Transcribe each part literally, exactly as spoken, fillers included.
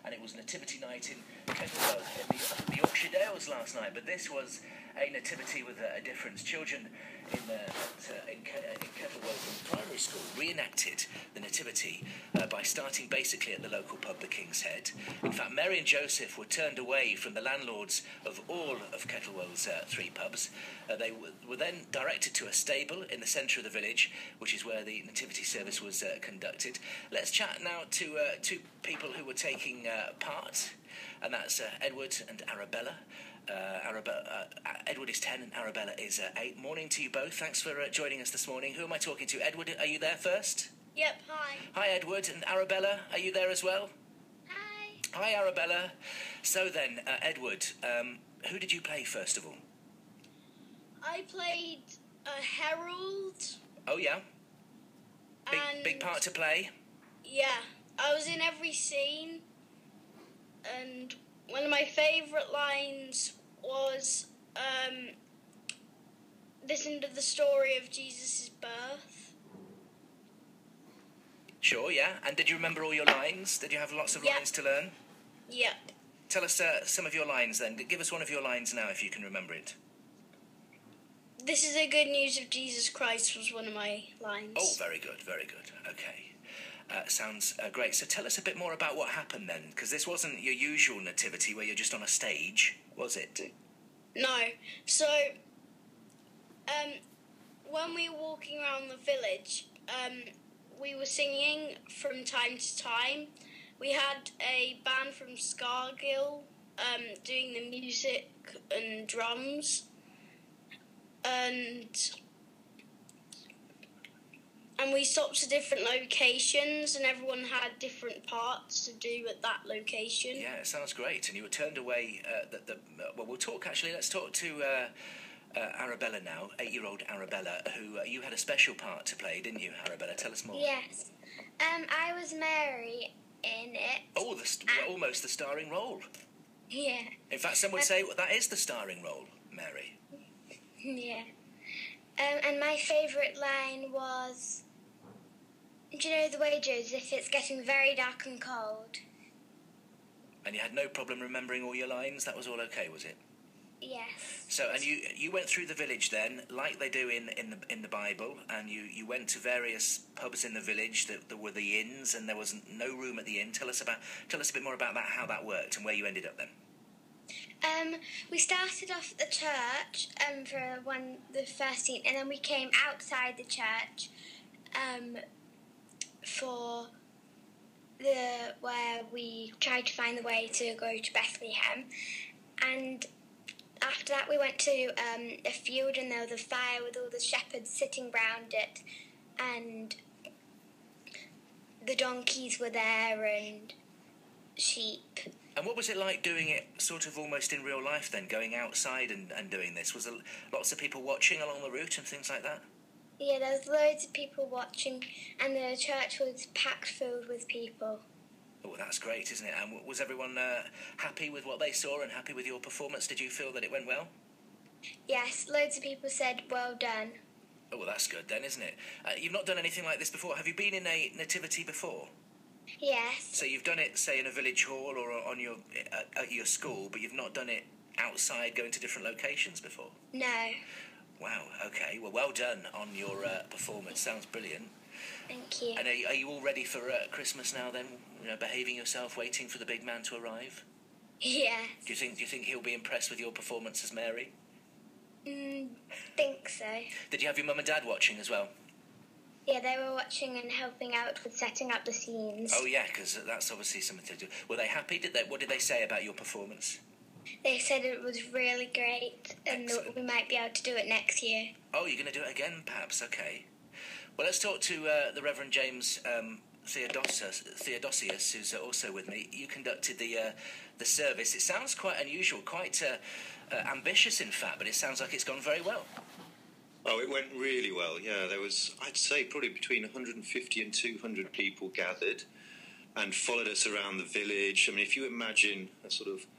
and it was Nativity Night in Kettlewell in the, the Yorkshire Dales last night. But this was a nativity with a, a difference. Children in, uh, at, uh, in, Ke- in Kettlewell Primary School reenacted the nativity uh, by starting basically at the local pub, the King's Head. In fact, Mary and Joseph were turned away from the landlords of all of Kettlewell's uh, three pubs. Uh, they w- were then directed to a stable in the centre of the village, which is where the nativity service was uh, conducted. Let's chat now to uh, two people who were taking uh, part, and that's uh, Edward and Arabella. Uh, Arabella, uh, Edward is ten and Arabella is uh, eight. Morning to you both. Thanks for uh, joining us this morning. Who am I talking to? Edward, are you there first? Yep, hi. Hi, Edward. And Arabella, are you there as well? Hi. Hi, Arabella. So then, uh, Edward, um, who did you play first of all? I played a herald. Oh, yeah? Big, and big part to play? Yeah, I was in every scene, and one of my favourite lines was, um, listen to the story of Jesus' birth. Sure, yeah. And did you remember all your lines? Did you have lots of Yeah. lines to learn? Yep. Tell us uh, some of your lines then. Give us one of your lines now if you can remember it. This is the good news of Jesus Christ was one of my lines. Oh, very good, very good. Okay. Uh, sounds uh, great. So tell us a bit more about what happened then, because this wasn't your usual nativity where you're just on a stage, was it? No. So, um, when we were walking around the village, um, we were singing from time to time. We had a band from Scargill um, doing the music and drums. And and we stopped at different locations, and everyone had different parts to do at that location. Yeah, it sounds great. And you were turned away. Uh, the, the, uh, well, we'll talk actually. Let's talk to uh, uh, Arabella now, eight-year-old Arabella, who uh, you had a special part to play, didn't you, Arabella? Tell us more. Yes. Um, I was Mary in it. Oh, the st- well, almost the starring role. Yeah. In fact, some would say well, that is the starring role, Mary. Yeah. Um, and my favourite line was, do you know the way, Joseph, it's getting very dark and cold. And you had no problem remembering all your lines? That was all okay, was it? Yes. So, and you you went through the village then, like they do in, in the in the Bible, and you, you went to various pubs in the village. That there were the inns, and there was no room at the inn. Tell us about tell us a bit more about that, how that worked, and where you ended up then. Um, we started off at the church um, for one the first scene, and then we came outside the church um, for the where we tried to find the way to go to Bethlehem, and after that we went to um, a field, and there was a fire with all the shepherds sitting round it, and the donkeys were there and sheep. And what was it like doing it sort of almost in real life then, going outside and, and doing this? Was there lots of people watching along the route and things like that? Yeah, there was loads of people watching, and the church was packed filled with people. Oh, that's great, isn't it? And was everyone uh, happy with what they saw and happy with your performance? Did you feel that it went well? Yes, loads of people said, well done. Oh, well, that's good then, isn't it? Uh, you've not done anything like this before. Have you been in a nativity before? Yes. So you've done it, say, in a village hall or on your uh, at your school, but you've not done it outside, going to different locations before? No. Wow, okay. Well, well done on your uh, performance. Sounds brilliant. Thank you. And are you, are you all ready for uh, Christmas now then? You know, behaving yourself, waiting for the big man to arrive? Yes. Do you think, do you think he'll be impressed with your performance as Mary? Mm, think so. Did you have your mum and dad watching as well? Yeah, they were watching and helping out with setting up the scenes. Oh, yeah, because that's obviously something to do. Were they happy? Did they? What did they say about your performance? They said it was really great and that Excellent. we might be able to do it next year. Oh, you're going to do it again, perhaps? Okay. Well, let's talk to uh, the Reverend James um, Theodosius, Theodosius, who's uh, also with me. You conducted the uh, the service. It sounds quite unusual, quite uh, uh, ambitious, in fact, but it sounds like it's gone very well. Oh, it went really well, yeah. There was, I'd say, probably between one hundred fifty and two hundred people gathered and followed us around the village. I mean, if you imagine a sort of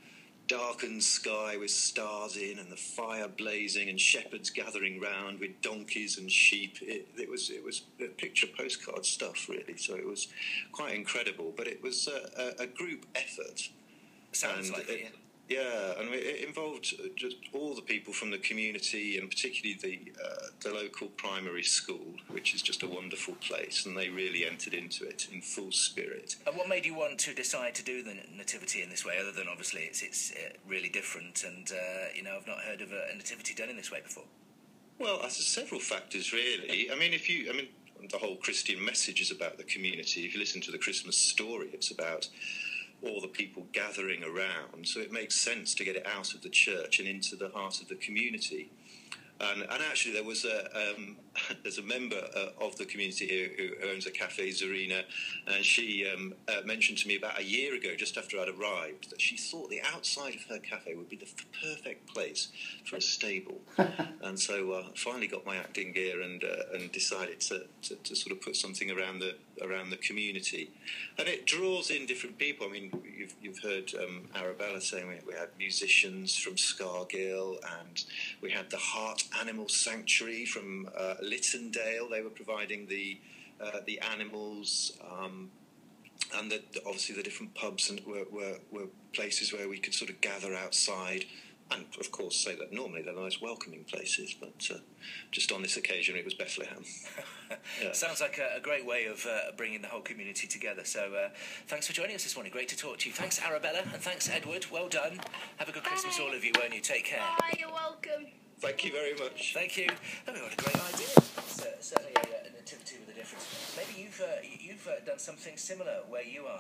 darkened sky with stars in, and the fire blazing, and shepherds gathering round with donkeys and sheep. It, it was it was picture postcard stuff, really. So it was quite incredible. But it was a, a, a group effort. Sounds and like it. it. Yeah, and it involved just all the people from the community, and particularly the uh, the local primary school, which is just a wonderful place, and they really entered into it in full spirit. And what made you want to decide to do the nativity in this way, other than obviously it's it's uh, really different, and uh, you know, I've not heard of a, a nativity done in this way before. Well, there's several factors, really. I mean, if you, I mean, the whole Christian message is about the community. If you listen to the Christmas story, it's about all the people gathering around, so it makes sense to get it out of the church and into the heart of the community. And, and actually, there was a um, there's a member uh, of the community here who owns a cafe, Zarina, and she um, uh, mentioned to me about a year ago, just after I'd arrived, that she thought the outside of her cafe would be the f- perfect place for a stable. And so I uh, finally got my acting gear and uh, and decided to, to, to sort of put something around the around the community. And it draws in different people. I mean, you've you've heard um, Arabella saying we, we had musicians from Scargill, and we had the Heart Animal Sanctuary from uh, Littondale. They were providing the uh, the animals, um, and the, obviously the different pubs and were, were were places where we could sort of gather outside. And, of course, say that normally they're nice, welcoming places, but uh, just on this occasion it was Bethlehem. Yeah. Sounds like a, a great way of uh, bringing the whole community together. So uh, thanks for joining us this morning. Great to talk to you. Thanks, Arabella, and thanks, Edward. Well done. Have a good Christmas, Bye. all of you, won't you? Take care. Bye, you're welcome. Thank you very much. Thank you. Oh, what a great idea. It's uh, certainly a, a nativity with a difference. Maybe you've, uh, you've uh, done something similar where you are.